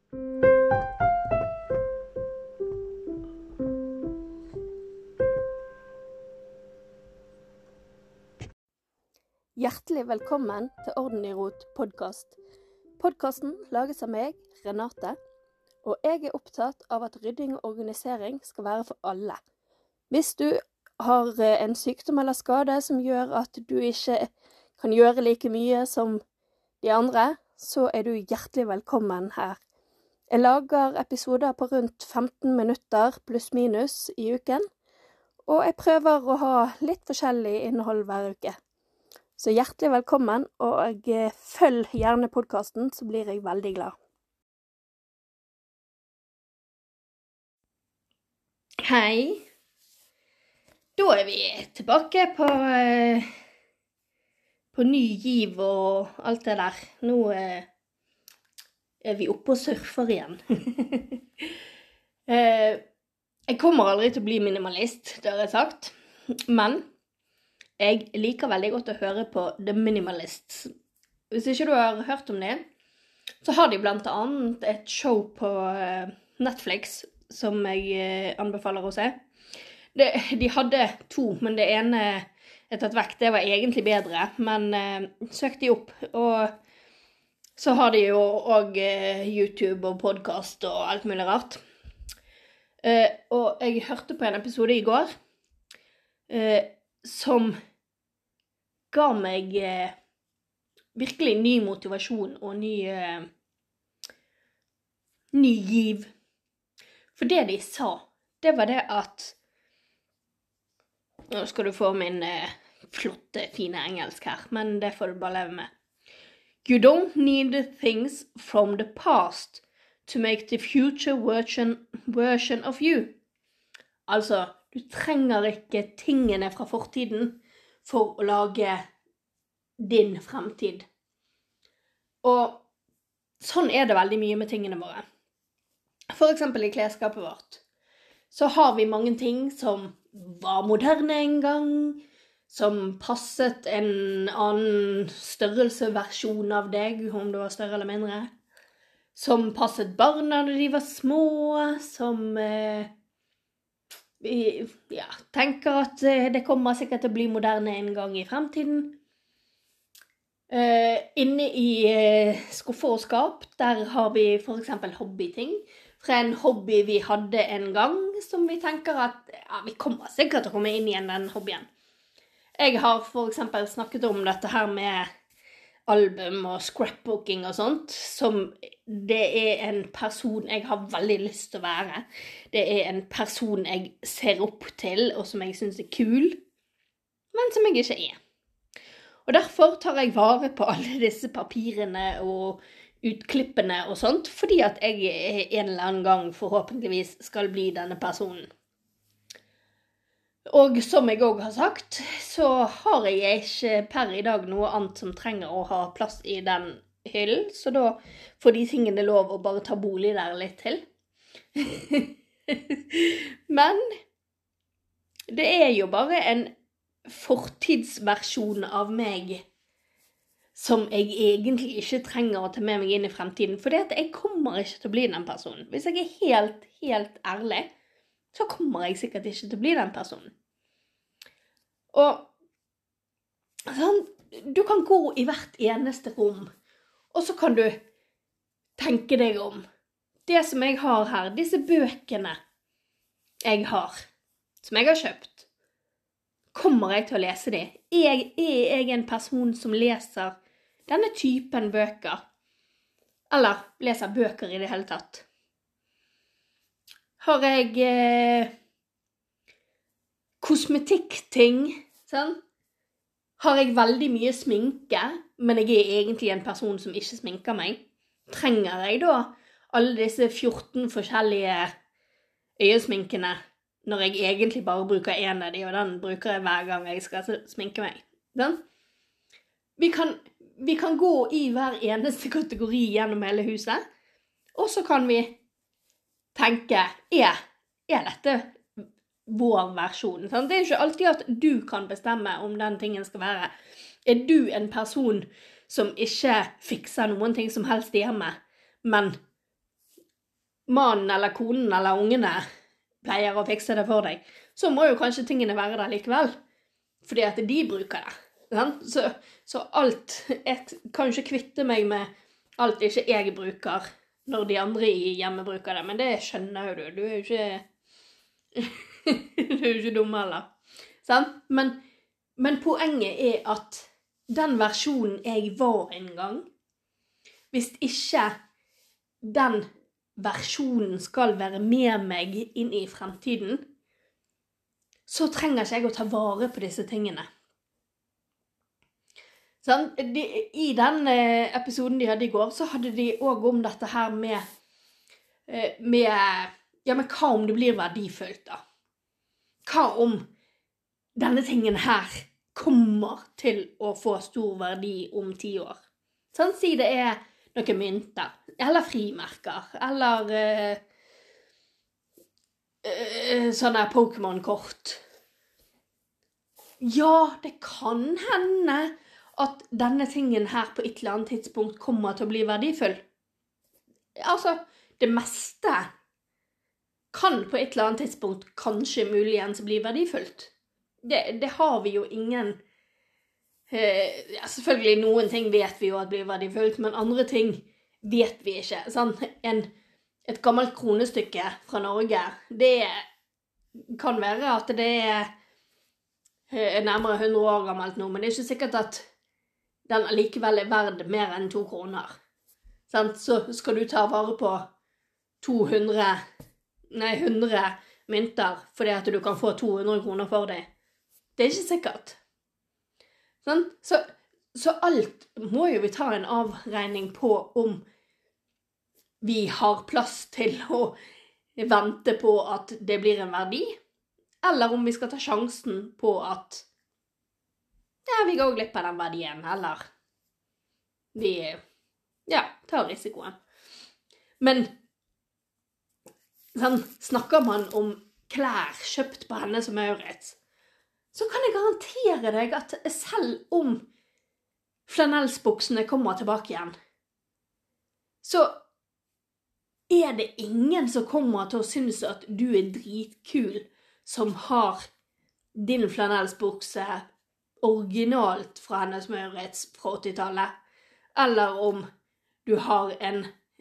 Hjertelig velkommen til Orden i Rot podcast. Podcasten lages av meg, Renate, og jeg opptatt av at rydding og organisering skal være for alle. Hvis du har en sykdom eller skade som gjør at du ikke kan gjøre like mye som de andre, så du hjertelig velkommen her. Jeg lager episoder på rundt 15 minutter pluss minus i uken, og jeg prøver å ha litt forskjellig innhold hver uke. Så hjertelig velkommen, og følg gjerne podcasten, så blir jeg veldig glad. Hei. Da vi tilbake på ny giv og alt det der. Nå vi oppe og surfer igjen. Jeg kommer aldri til å bli minimalist, det har jeg sagt, men jeg liker veldig godt å høre på The Minimalists. Hvis ikke du har hørt om det, så har de blant annet et show på Netflix som jeg anbefaler å se. De hadde 2, men det ene jeg tatt vekk, det var egentlig bedre, men søk de opp. Og så har de jo også YouTube og podcast og alt mulig rart. Og jeg hørte på en episode i går, som ga meg virkelig ny motivasjon og ny giv. For det de sa, det var det at nå skal du få min flotte, fine engelsk her, men det får du bare leve med. You don't need things from the past to make the future version of you. Altså, du trenger ikke tingene fra fortiden for å lage din fremtid. Og sånn det veldig mye med tingene våre. For eksempel i klesskapet vårt. Så har vi mange ting som var moderne en gang, som passet en annen størrelseversjon av deg, om du var større eller mindre. Som passet barna når de var små, som vi tenker at det kommer sikkert til å bli moderne en gang i fremtiden. Inne i skuffer og skap, der har vi for eksempel hobbyting. Fra en hobby vi hadde en gang, som vi tenker at vi kommer sikkert til å komme inn igjen den hobbyen. Jeg har for eksempel snakket om dette her med album og scrapbooking og sånt, som det en person jeg har veldig lyst til å være. Det en person jeg ser opp til, og som jeg synes kul, men som jeg ikke Og derfor tar jeg vare på alle disse papirene og utklippene og sånt, fordi at jeg en eller annen gang forhåpentligvis skal bli denne personen. Og som jeg også har sagt, så har jeg ikke per i dag noe annet som trenger å ha plass i den hyllen, så da får de tingene lov å bare ta bolig der litt til. Men det jo bare en fortidsversjon av meg som jeg egentlig ikke trenger å ta med meg inn i fremtiden, for jeg kommer ikke til å bli den personen. Hvis jeg helt ærlig, så kommer jeg sikkert ikke til å bli den personen. Og sånn, du kan gå i hvert eneste rom, og så kan du tenke deg om. Det som jeg har her, disse bøkene jeg har, som jeg har kjøpt, kommer jeg til å lese de? Jeg en person som leser denne typen bøker? Eller leser bøker i det hele tatt? Har jeg kosmetikkting, sånn? Har jeg veldig mye sminke, men jeg egentlig en person som ikke sminker meg? Trenger jeg da alle disse 14 forskjellige øyesminkene, når jeg egentlig bare bruker en av de, og den bruker jeg hver gang jeg skal sminke meg? Sånn? Vi kan gå i hver eneste kategori gjennom hele huset, og så kan vi tenke, dette vår versjon? Sant? Det ikke alltid at du kan bestemme om den tingen skal være. Du en person som ikke fikser noen ting som helst hjemme, men mannen eller konen eller ungene pleier å fikse det for deg, så må jo kanskje tingene være der likevel, fordi at de bruker det. Sant? Så alt, jeg kan ikke kvitte meg med alt ikke jeg bruker når de andre i hjemmet bruker det, men det skjønner jo du er jo ikke, du er jo ikke dum heller. Sant? Men poenget er at den versjonen jeg var en gang, hvis ikke den versjonen skal være med meg inn i fremtiden, så trenger ikke jeg å ta vare på disse tingene. Sånn, I den episoden de hadde i går, så hadde de også om dette her men hva om det blir verdifullt da? Hva om denne tingen her kommer til å få stor verdi om 10 år? Sånn, si det er noen mynter, eller frimerker, eller sånne Pokémon-kort. Ja, det kan hende at denne tingen her på et eller annet tidspunkt kommer til å bli verdifull. Altså, det meste kan på et eller annet tidspunkt kanskje muligens bli verdifullt. Det har vi jo ingen... selvfølgelig noen ting vet vi jo at blir verdifullt, men andre ting vet vi ikke. Sånn, et gammelt kronestykke fra Norge, det kan være at det er nærmere 100 år gammelt nå, men det er ikke sikkert at den likevel er verd mer enn 2 kroner. Sånn, så skal du ta vare på 100 mynter, fordi at du kan få 200 kroner for det. Det er ikke sikkert. Sånn? Så alt må jo vi ta en avregning på om vi har plass til å vente på at det blir en verdi, eller om vi skal ta sjansen på at vi går glipp av den verdien, eller vi tar risikoen. Men sånn, snakker man om klær kjøpt på Hennes og Mauritz, så kan jeg garantere deg at selv om flanellsbuksene kommer tilbake igjen, så er det ingen som kommer til å synes at du er dritkul som har din flanellsbukse originalt fra Hennes og Mauritz fra 80-tallet, eller om du har en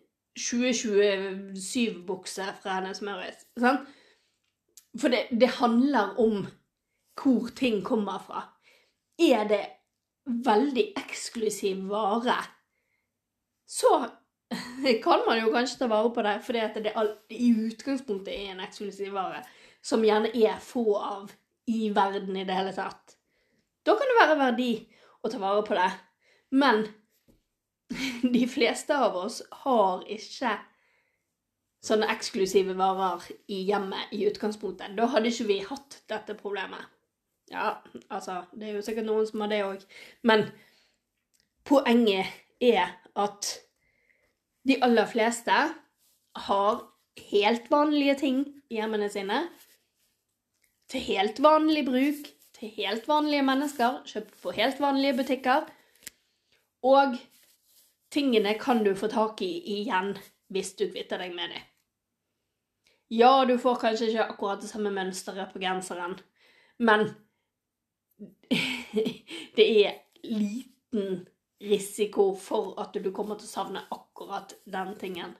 2027-bukse fra Hennes og Mauritz. Sånn? For det handler om hvor ting kommer fra. Er det veldig eksklusiv vare, så kan man jo kanskje ta vare på det, fordi at det i utgangspunktet er en eksklusiv vare, som gjerne er få av i verden i det hele tatt. Da kan det være verdi å ta vare på det. Men de fleste av oss har ikke sånne eksklusive varer i hjemmet i utgangspunktet. Da hadde ikke vi hatt dette problemet. Ja, altså, det er jo sikkert noen som har det også. Men poenget er at de aller fleste har helt vanlige ting i hjemmene sine, til helt vanlig bruk, til helt vanlige mennesker, kjøpt på helt vanlige butikker, og tingene kan du få tak i igjen hvis du kvitter deg med det. Ja, du får kanskje ikke akkurat det samme mønsteret på genseren, men det er liten risiko for at du kommer til å savne akkurat den tingen.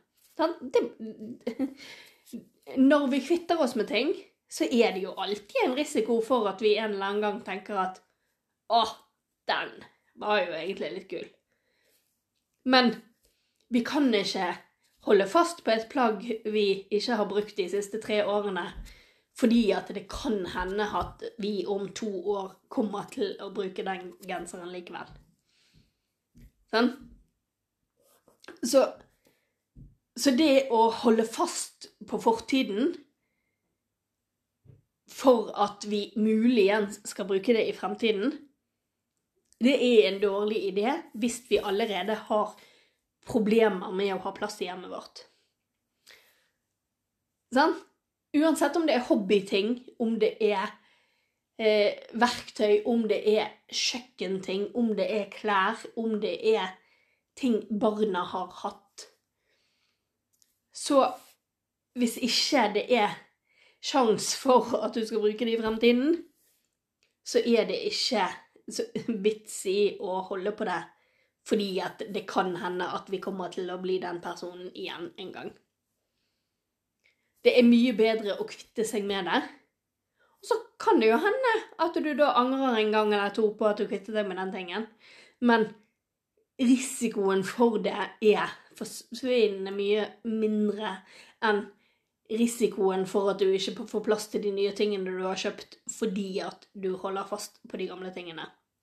Når vi kvitter oss med ting, så er det jo alltid en risiko for at vi en eller annen gang tenker at den var jo egentlig litt kul. Men vi kan ikke holde fast på et plagg vi ikke har brukt de siste 3 årene, fordi at det kan hende at vi om 2 år kommer til å bruke den genseren likevel. Sånn? Så det å holde fast på fortiden for at vi muligens skal bruke det i fremtiden, det er en dårlig idé hvis vi allerede har problemer med å ha plass i hjemmet vårt. Sånn? Uansett om det er hobbyting, om det er verktøy, om det er kjøkkenting, om det er klær, om det er ting barna har hatt, så hvis ikke det sjans for at du skal bruke det i fremtiden, så det ikke så vits i å holde på det, fordi at det kan hende at vi kommer til å bli den personen igjen en gang. Det mye bedre å kvitte seg med det. Og så kan det jo hende at du da angrer en gang eller to på at du kvittet deg med den tingen. Men risikoen for det forsvinnende mye mindre enn risikoen for at du ikke får plass til de nye tingene du har kjøpt fordi at du holder fast på de gamle tingene.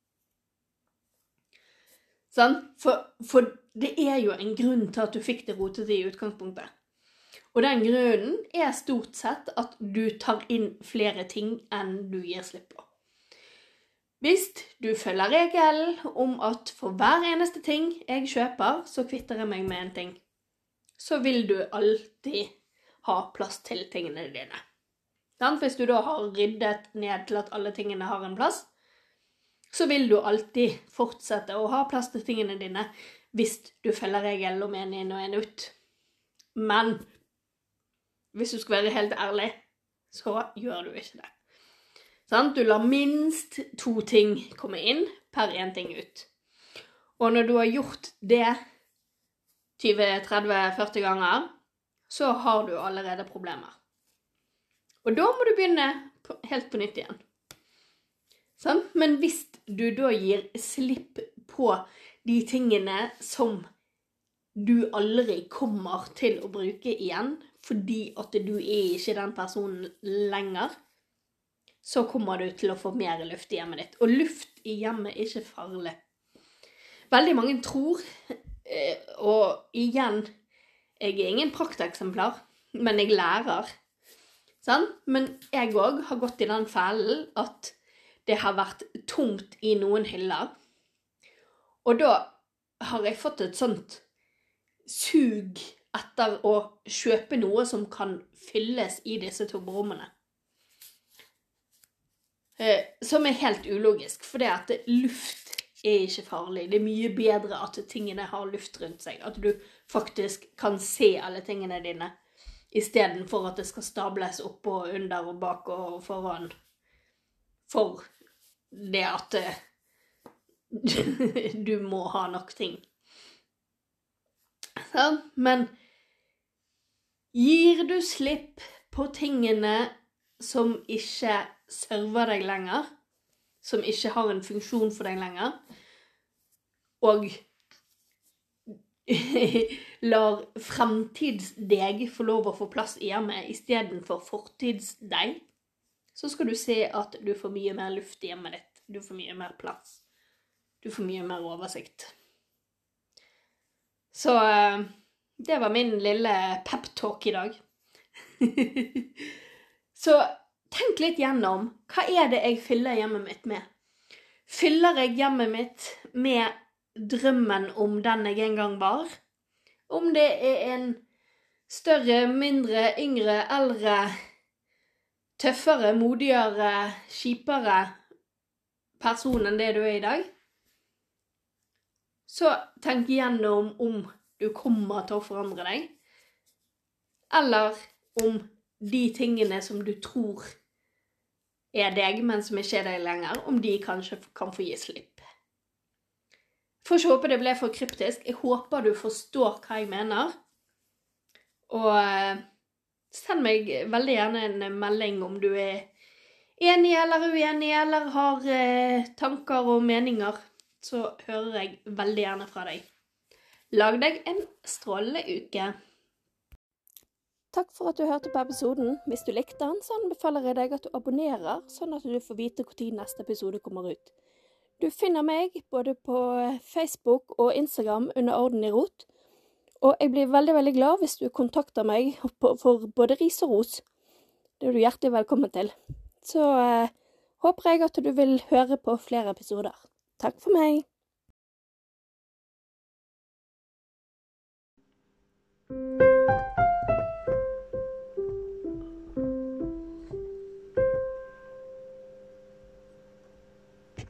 Sånn? For det jo en grunn til at du fikk det rotet i utgangspunktet. Og den grunnen stort sett at du tar inn flere ting enn du gir slipp på. Hvis du følger regelen om at for hver eneste ting jeg kjøper, så kvitter jeg meg med en ting, så vil du alltid ha plass til tingene dine. Hvis du da har ryddet ned til at alle tingene har en plass, så vil du alltid fortsette å ha plass til tingene dine hvis du følger regelen om en inn og en ut. Men hvis du skal være helt ærlig, så gjør du ikke det. Du lar minst 2 ting komme inn per 1 ting ut. Og når du har gjort det 20, 30, 40 ganger, så har du allerede problemer. Og da må du begynne helt på nytt igjen. Men hvis du da gir slipp på de tingene som du aldri kommer til å bruke igjen, fordi at du ikke den personen lenger, så kommer du til å få mer luft i hjemmet ditt. Og luft i hjemmet ikke farlig. Veldig mange tror, og igjen, jeg ingen prakteksemplar, men jeg lærer. Men jeg også har gått i den fellen at det har vært tomt i noen hyller. Og da har jeg fått et sånt sug etter å kjøpe noe som kan fylles i disse tomrommene. Som helt ulogisk, for det at luft ikke farlig. Det mye bedre at tingene har luft rundt seg, at du faktisk kan se alle tingene dine, i stedet for at det skal stables opp og under og bak og foran, for det at du må ha nok ting. Men gir du slipp på tingene som ikke server deg lenger, som ikke har en funksjon for deg lenger, og lar fremtidsdeg få lov å få plass i hjemmet i stedet for fortidsdeg, så skal du se at du får mye mer luft i hjemmet ditt, du får mye mer plass, du får mye mer oversikt. Så det var min lille pep-talk i dag. Så tenk litt gjennom, hva det jeg fyller hjemmet mitt med? Fyller jeg hjemmet mitt med drømmen om den jeg en gang var? Om det en større, mindre, yngre, eldre, tøffere, modigere, kjipere person enn det du i dag? Så tenk gjennom om du kommer til å forandre deg, eller om de tingene som du tror deg, men som ikke deg lenger, om de kanskje kan få gi slipp. For ikke håpe det ble for kryptisk. Jeg håper du forstår hva jeg mener. Og send meg veldig gjerne en melding om du enig eller uenig, eller har tanker og meninger. Så hører jeg veldig gjerne fra deg. Lag deg en strålende uke. Takk for at du hørte på episoden. Hvis du likte den, så anbefaler jeg deg at du abonnerer, sånn at du får vite når neste episode kommer ut. Du finner meg både på Facebook og Instagram under Orden i Rot, og jeg blir veldig, veldig glad hvis du kontakter meg for både ris og ros. Det du hjertelig velkommen til. Så håper jeg at du vil høre på flere episoder. Takk for meg.